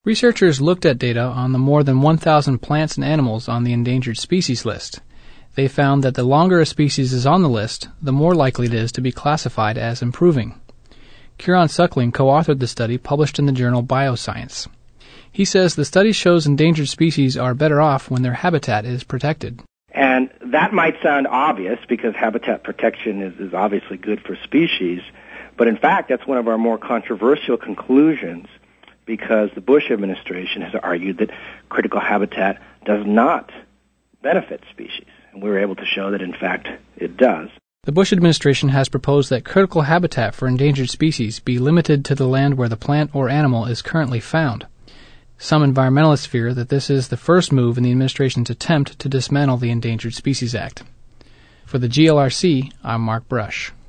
Researchers looked at data on the more than 1,000 plants and animals on the endangered species list. They found that the longer a species is on the list, the more likely it is to be classified as improving. Kieran Suckling co-authored the study published in the journal Bioscience. He says the study shows endangered species are better off when their habitat is protected. And that might sound obvious because habitat protection is obviously good for species, but in fact that's one of our more controversial conclusions because the Bush administration has argued that critical habitat does not benefit species. And we were able to show that, in fact, it does. The Bush administration has proposed that critical habitat for endangered species be limited to the land where the plant or animal is currently found. Some environmentalists fear that this is the first move in the administration's attempt to dismantle the Endangered Species Act. For the GLRC, I'm Mark Brush.